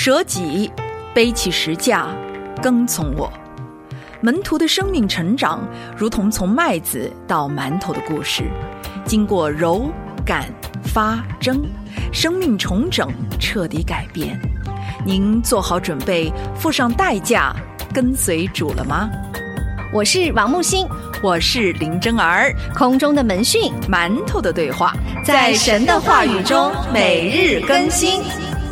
舍己，背起十架，跟从我。门徒的生命成长，如同从麦子到馒头的故事，经过揉、擀、发、蒸，生命重整，彻底改变。您做好准备，付上代价，跟随主了吗？ 我是王木星， 我是林真儿。 空中的门讯， 馒头的对话， 在神的话语中每日更新。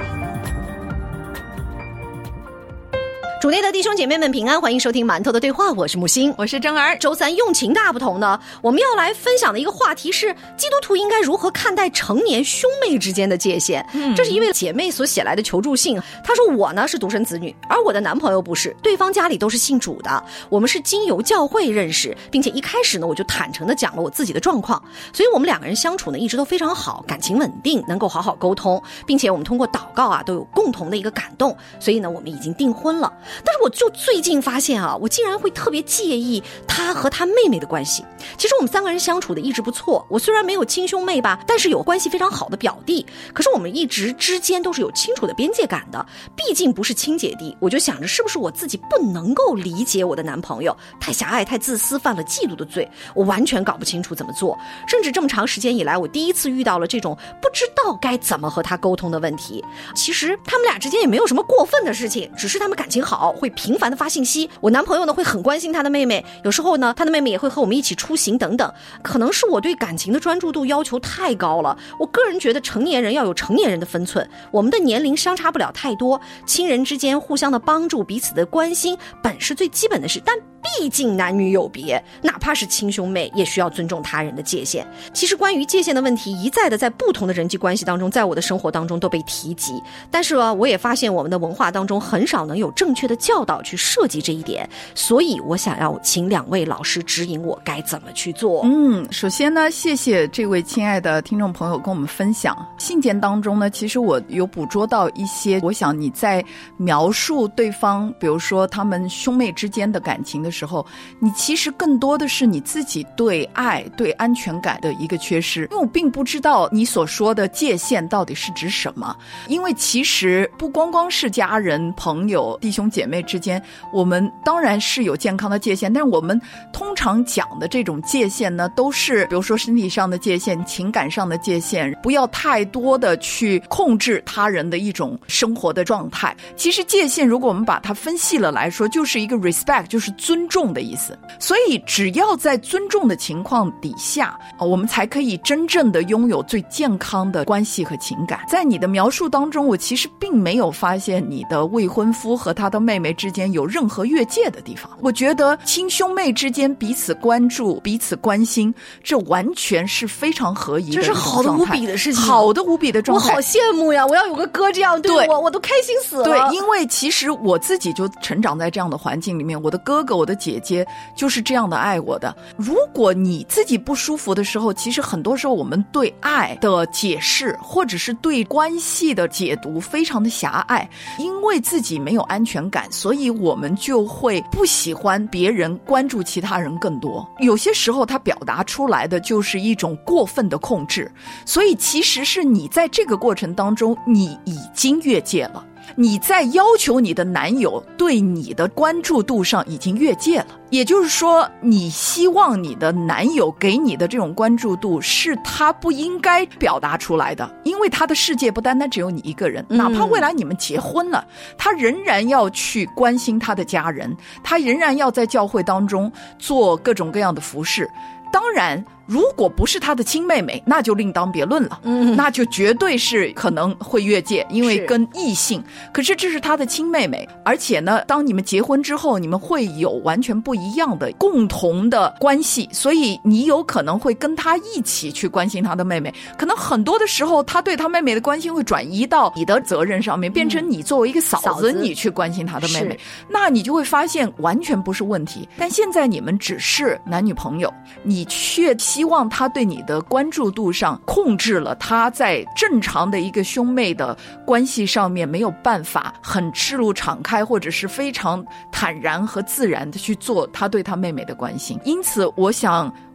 主内的弟兄姐妹们平安，欢迎收听馒头的对话，我是木星， 我是真儿。 周三用情大不同呢，我们要来分享的一个话题是基督徒应该如何看待成年兄妹之间的界限。这是一位姐妹所写来的求助信。她说我呢是独生子女，而我的男朋友不是，对方家里都是信主的，我们是经由教会认识，并且一开始呢我就坦诚地讲了我自己的状况，所以我们两个人相处呢一直都非常好，感情稳定，能够好好沟通，并且我们通过祷告都有共同的一个感动，所以呢我们已经订婚了。但是我就最近发现我竟然会特别介意他和他妹妹的关系。其实我们三个人相处的一直不错，我虽然没有亲兄妹吧，但是有关系非常好的表弟，可是我们一直之间都是有清楚的边界感的，毕竟不是亲姐弟。我就想着是不是我自己不能够理解我的男朋友，太狭隘太自私，犯了嫉妒的罪，我完全搞不清楚怎么做，甚至这么长时间以来我第一次遇到了这种不知道该怎么和他沟通的问题。其实他们俩之间也没有什么过分的事情，只是他们感情好，会频繁的发信息，我男朋友呢会很关心他的妹妹，有时候呢他的妹妹也会和我们一起出行等等。可能是我对感情的专注度要求太高了，我个人觉得成年人要有成年人的分寸，我们的年龄相差不了太多，亲人之间互相的帮助，彼此的关心本是最基本的事，但毕竟男女有别，哪怕是亲兄妹也需要尊重他人的界限。其实关于界限的问题一再的在不同的人际关系当中，在我的生活当中都被提及，但是我也发现我们的文化当中很少能有正确的教导去涉及这一点，所以我想要请两位老师指引我该怎么去做。 首先呢，谢谢这位亲爱的听众朋友跟我们分享。信件当中呢，其实我有捕捉到一些，我想你在描述对方，比如说他们兄妹之间的感情的时候，你其实更多的是你自己对爱对安全感的一个缺失。因为我并不知道你所说的界限到底是指什么，因为其实不光光是家人朋友弟兄姐妹之间，我们当然是有健康的界限，但是我们通常讲的这种界限呢，都是比如说身体上的界限，情感上的界限，不要太多的去控制他人的一种生活的状态。其实界限如果我们把它分细了来说，就是一个 respect， 就是尊重的意思。所以只要在尊重的情况底下，我们才可以真正的拥有最健康的关系和情感。在你的描述当中，我其实并没有发现你的未婚夫和他的妹妹之间有任何越界的地方。我觉得亲兄妹之间彼此关注彼此关心，这完全是非常合宜的， 这是好的无比的事情， 好的无比的状态。 我好羡慕呀，我要有个哥这样对我，我都开心死了。 对，因为其实我自己就成长在这样的环境里面，我的哥哥我的姐姐就是这样的爱我的。如果你自己不舒服的时候，其实很多时候我们对爱的解释或者是对关系的解读非常的狭隘，因为自己没有安全感，所以我们就会不喜欢别人关注其他人更多。有些时候他表达出来的就是一种过分的控制，所以其实是你在这个过程当中你已经越界了，你在要求你的男友对你的关注度上已经越界了。也就是说，你希望你的男友给你的这种关注度是他不应该表达出来的，因为他的世界不单单只有你一个人，哪怕未来你们结婚了，他仍然要去关心他的家人，他仍然要在教会当中做各种各样的服事。当然如果不是他的亲妹妹，那就另当别论了，那就绝对是可能会越界，因为跟异性。可是这是他的亲妹妹，而且呢，当你们结婚之后，你们会有完全不一样的共同的关系，所以你有可能会跟他一起去关心他的妹妹。可能很多的时候，他对他妹妹的关心会转移到你的责任上面，变成你作为一个嫂子，你去关心他的妹妹，那你就会发现完全不是问题。但现在你们只是男女朋友，你却希望他对你的关注度上控制了他在正常的一个兄妹的关系上面没有办法很赤露敞开，或者是非常坦然和自然的去做他对他妹妹的关心。因此我想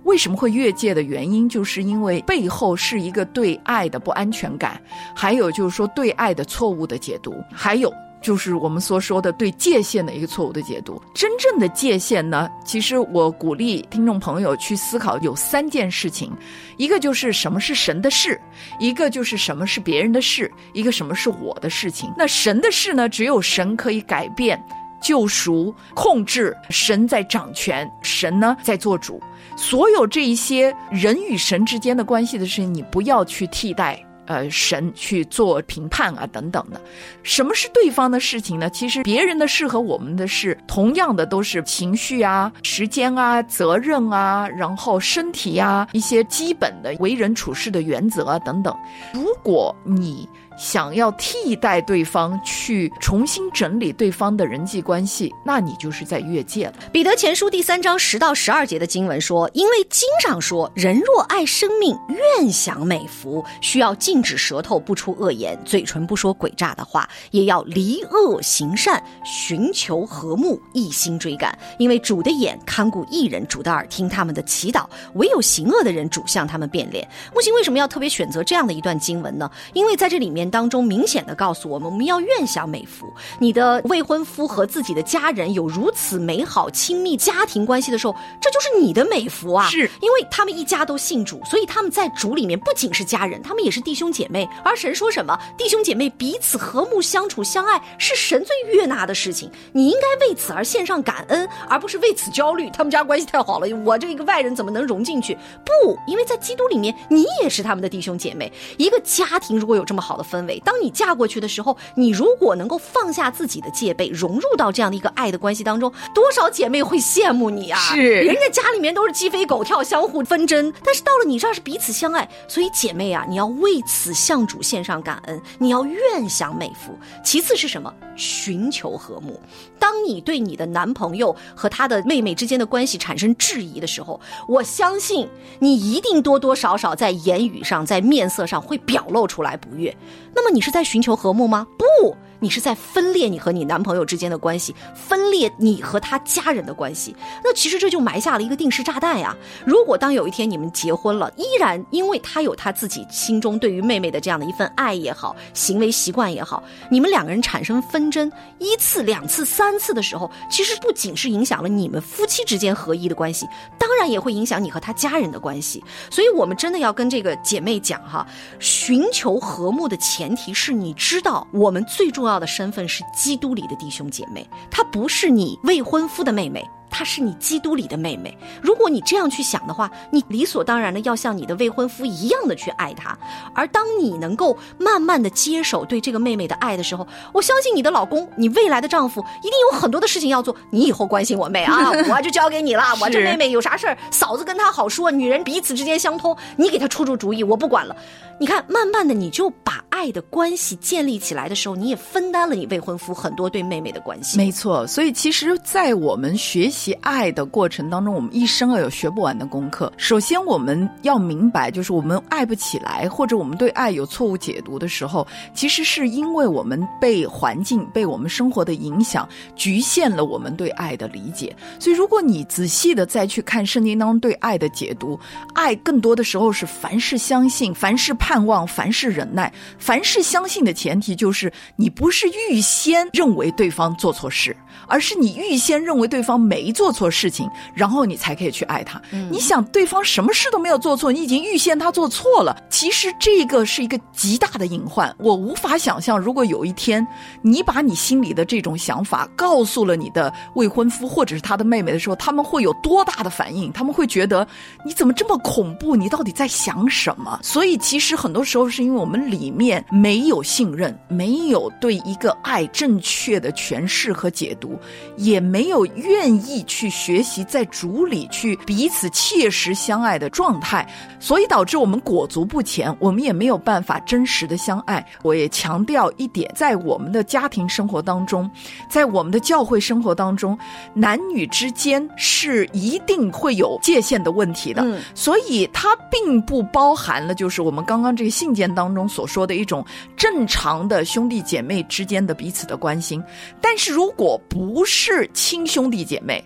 为什么会越界的原因，就是因为背后是一个对爱的不安全感，还有就是说对爱的错误的解读，还有就是我们所说的对界限的一个错误的解读。真正的界限呢，其实我鼓励听众朋友去思考有3件事情，一个就是什么是神的事，一个就是什么是别人的事，一个什么是我的事情。那神的事呢，只有神可以改变、救赎、控制，神在掌权，神呢在做主。所有这一些人与神之间的关系的事情，你不要去替代神去做评判啊等等的。什么是对方的事情呢？其实别人的事和我们的事同样的都是情绪啊、时间啊、责任啊，然后身体啊，一些基本的为人处事的原则啊等等。如果你想要替代对方去重新整理对方的人际关系，那你就是在越界了。 彼得前书第3章10到12节的经文说，因为经上说，人若爱生命，愿享美福，需要禁止舌头不出恶言，嘴唇不说诡诈的话，也要离恶行善，寻求和睦，一心追赶。因为主的眼看顾义人，主的耳听他们的祈祷，唯有行恶的人，主向他们变脸。木星为什么要特别选择这样的一段经文呢？因为在这里面当中明显的告诉我们要愿享美福。你的未婚夫和自己的家人有如此美好亲密家庭关系的时候，这就是你的美福啊！ 是因为他们一家都信主，所以他们在主里面不仅是家人，他们也是弟兄姐妹。而神说什么？弟兄姐妹彼此和睦相处相爱，是神最悦纳的事情。你应该为此而献上感恩，而不是为此焦虑。他们家关系太好了，我这个外人怎么能融进去？不，因为在基督里面，你也是他们的弟兄姐妹。一个家庭如果有这么好的氛围，当你嫁过去的时候，你如果能够放下自己的戒备，融入到这样的一个爱的关系当中，多少姐妹会羡慕你啊！ 是， 人家家里面都是鸡飞狗跳，相互纷争，但是到了你这儿是彼此相爱。所以姐妹啊，你要为此向主献上感恩，你要愿享美福。其次是什么？寻求和睦。当你对你的男朋友和他的妹妹之间的关系产生质疑的时候，我相信你一定多多少少在言语上，在面色上会表露出来不悦。那么你是在寻求和睦吗？不，你是在分裂你和你男朋友之间的关系，分裂你和他家人的关系。那其实这就埋下了一个定时炸弹呀。如果当有一天你们结婚了，依然因为他有他自己心中对于妹妹的这样的一份爱也好，行为习惯也好，你们两个人产生纷争1次、2次、3次的时候，其实不仅是影响了你们夫妻之间合一的关系，当然也会影响你和他家人的关系。所以我们真的要跟这个姐妹讲哈，寻求和睦的前提是你知道我们最重要的身份是基督里的弟兄姐妹，她不是你未婚夫的妹妹，她是你基督里的妹妹。如果你这样去想的话，你理所当然的要像你的未婚夫一样的去爱她。而当你能够慢慢的接手对这个妹妹的爱的时候，我相信你的老公，你未来的丈夫一定有很多的事情要做。你以后关心我妹啊，我就交给你了。我这妹妹有啥事儿，嫂子跟她好说，女人彼此之间相通，你给她出主意，我不管了。你看，慢慢的你就把爱的关系建立起来的时候，你也分担了你未婚夫很多对妹妹的关系。 没错，所以其实在我们学习爱的过程当中，我们一生有学不完的功课。首先我们要明白，就是我们爱不起来，或者我们对爱有错误解读的时候，其实是因为我们被环境、被我们生活的影响局限了我们对爱的理解。所以如果你仔细的再去看圣经当中对爱的解读，爱更多的时候是凡事相信，凡事盼望，凡事忍耐。凡事相信的前提就是你不是预先认为对方做错事，而是你预先认为对方没做错事情，然后你才可以去爱他。你想对方什么事都没有做错，你已经预先他做错了，其实这个是一个极大的隐患。我无法想象，如果有一天你把你心里的这种想法告诉了你的未婚夫或者是他的妹妹的时候，他们会有多大的反应。他们会觉得你怎么这么恐怖，你到底在想什么。所以其实很多时候是因为我们里面没有信任，没有对一个爱正确的诠释和解读，也没有愿意去学习在主里去彼此切实相爱的状态，所以导致我们裹足不前，我们也没有办法真实的相爱。我也强调一点，在我们的家庭生活当中，在我们的教会生活当中，男女之间是一定会有界限的问题的。所以它并不包含了就是我们刚刚这个信件当中所说的一种正常的兄弟姐妹之间的彼此的关心。但是如果不是亲兄弟姐妹，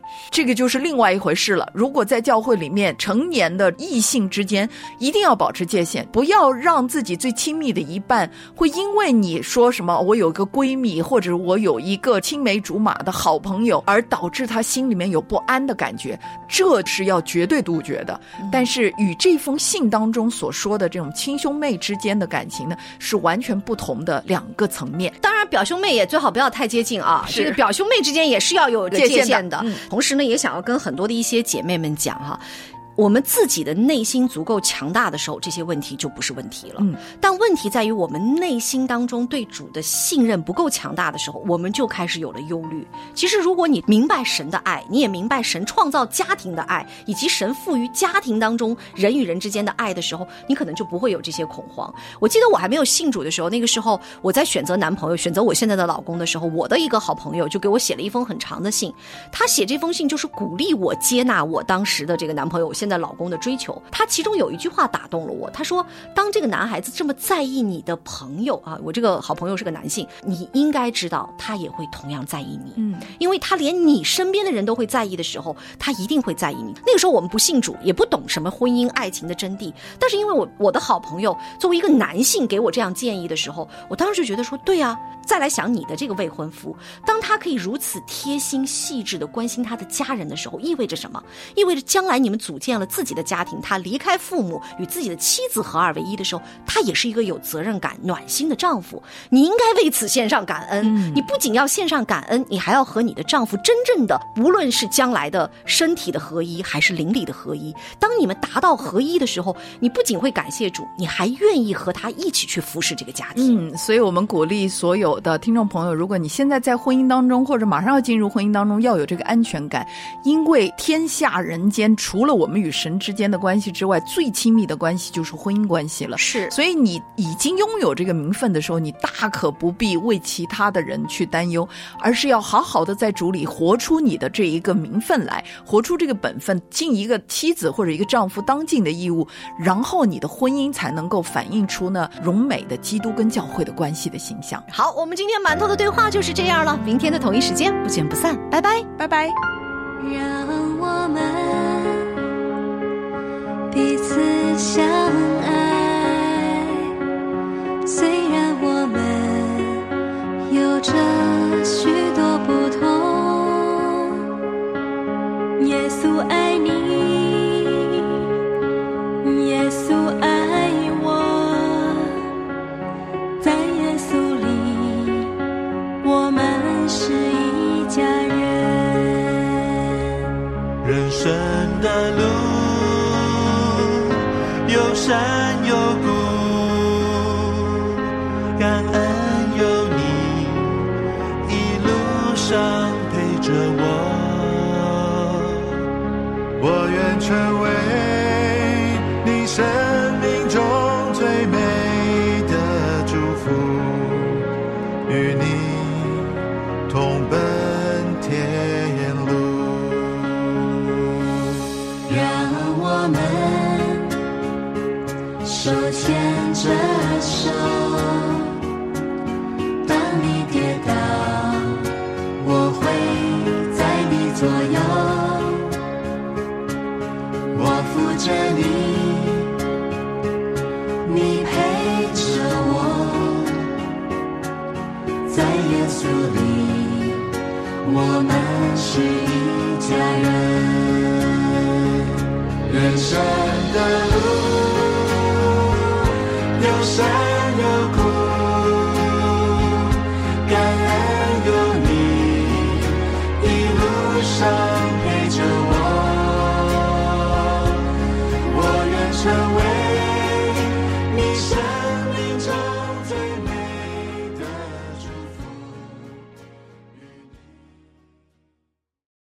这个就是另外一回事了。如果在教会里面成年的异性之间一定要保持界限，不要让自己最亲密的一半会因为你说什么我有个闺蜜或者我有一个青梅竹马的好朋友而导致他心里面有不安的感觉，这是要绝对杜绝的。但是与这封信当中所说的这种亲兄妹之间的感情呢，是完全不同的两个层面。 当然表兄妹也最好不要太接近啊，这个表兄妹之间也是要有界限的。同时呢，也想要跟很多的一些姐妹们讲哈，我们自己的内心足够强大的时候，这些问题就不是问题了。但问题在于我们内心当中对主的信任不够强大的时候，我们就开始有了忧虑。其实如果你明白神的爱，你也明白神创造家庭的爱，以及神赋予家庭当中人与人之间的爱的时候，你可能就不会有这些恐慌。我记得我还没有信主的时候，那个时候我在选择男朋友，选择我现在的老公的时候，我的一个好朋友就给我写了一封很长的信。他写这封信就是鼓励我接纳我当时的这个男朋友，现在老公的追求。他其中有一句话打动了我，他说当这个男孩子这么在意你的朋友啊，我这个好朋友是个男性，你应该知道他也会同样在意你。因为他连你身边的人都会在意的时候，他一定会在意你。那个时候我们不信主，也不懂什么婚姻爱情的真谛，但是因为我的好朋友作为一个男性给我这样建议的时候，我当时就觉得说对啊，再来想你的这个未婚夫，当他可以如此贴心细致地关心他的家人的时候，意味着什么？意味着将来你们组建了自己的家庭，他离开父母与自己的妻子合二为一的时候，他也是一个有责任感暖心的丈夫。你应该为此献上感恩。你不仅要献上感恩，你还要和你的丈夫真正的无论是将来的身体的合一还是灵里的合一，当你们达到合一的时候，你不仅会感谢主，你还愿意和他一起去服侍这个家庭。 所以我们鼓励所有的听众朋友，如果你现在在婚姻当中或者马上要进入婚姻当中，要有这个安全感。因为天下人间除了我们与神之间的关系之外，最亲密的关系就是婚姻关系了。 是， 所以你已经拥有这个名分的时候，你大可不必为其他的人去担忧，而是要好好的在主里活出你的这一个名分来，活出这个本分，尽一个妻子或者一个丈夫当尽的义务，然后你的婚姻才能够反映出呢荣美的基督跟教会的关系的形象。 好，我们今天馒头的对话就是这样了，明天的同一时间不见不散，拜拜， 拜拜。 让我们彼此相爱，虽然我们有着许多不同。耶稣爱你，耶稣爱我，在耶稣里我们是一家人。 人生的路有山有谷，感恩有你一路上陪着我，我愿成为你生命中最美的祝福，与你同奔天路。 让我们手牵着手，当你跌倒，我会在你左右，我扶着你，你陪着我，在耶稣里我们是一家人。人生的路有山有谷，感恩有你一路上